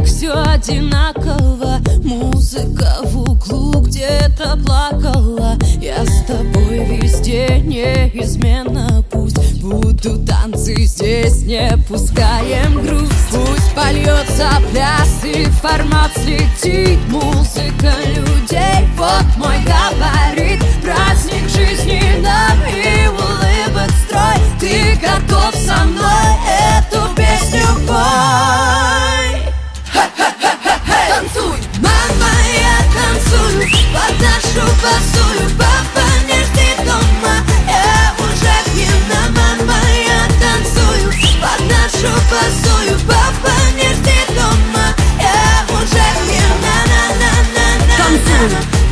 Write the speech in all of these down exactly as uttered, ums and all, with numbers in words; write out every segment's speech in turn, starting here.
все одинаково. Музыка в углу где-то плакала. Я с тобой везде неизменно. Пусть будут танцы здесь, не пускаем грусть. Пусть польется пляс и формат слетит. Музыка людей, вот мой габарит. Праздник жизни нам и улыбок строй. Ты готов со мной эту песню пой? Танцуй, мама, я танцую под нашу басую. Папа не жди дома, я уже пьяна. Мама, я танцую под нашу басую. Папа не жди дома, я уже пьяна. На-на-на-на-на-на. Танцуй,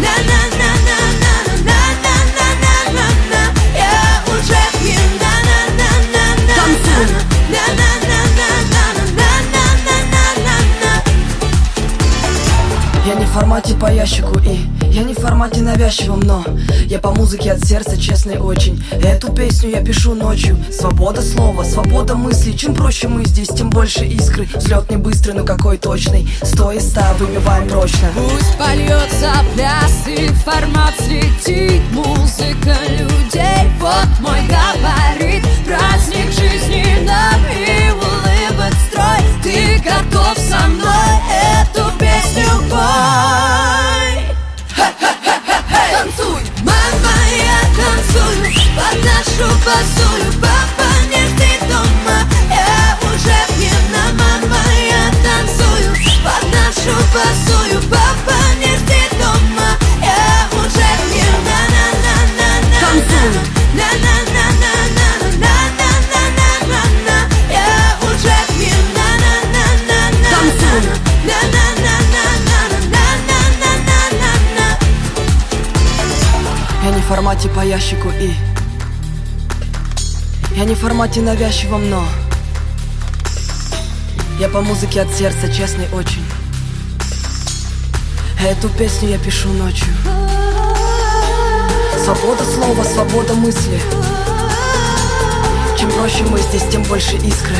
на-на-на-на-на-на-на-на-на-на. Я уже пьяна. На-на-на-на-на. Танцуй, на-на-на-на-на-на-на-на-на-на. Я не в формате по ящику и я не в формате навязчивом, но я по музыке от сердца, честный очень. Эту песню я пишу ночью. Свобода слова, свобода мысли. Чем проще мы здесь, тем больше искры. Взлет не быстрый, но какой точный. Сто и ста выбиваем прочно. Пусть польется пляс и формат слетит. Музыка людей, вот мой габарит. Праздник жизни нам и улыбок строй. Ты готов со мной эту песню пой? Танцуй, мама, я танцую под нашу басую. Папа не жди дома, я уже пьяна. Мама, я танцую под нашу басую. Папа не жди дома, я уже пьяна. На-на-на-на-на. Танцуй, на-на-на-на-на-на-на-на-на-на. Я уже пьяна. На-на-на-на-на. Танцуй, на-на-на-на-на-на-на-на-на-на. я не в формате по ящику и я не в формате навязчивом, но я по музыке от сердца, честный очень. Эту песню я пишу ночью. Свобода слова, свобода мысли. Чем проще мы здесь, тем больше искры.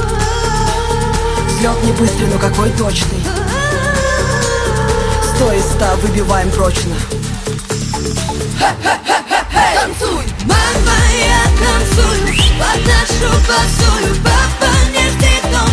Взлет не быстрый, но какой точный. Сто из ста выбиваем прочно. Танцуй, мама, я танцую под нашу басую. Папа не жди дома.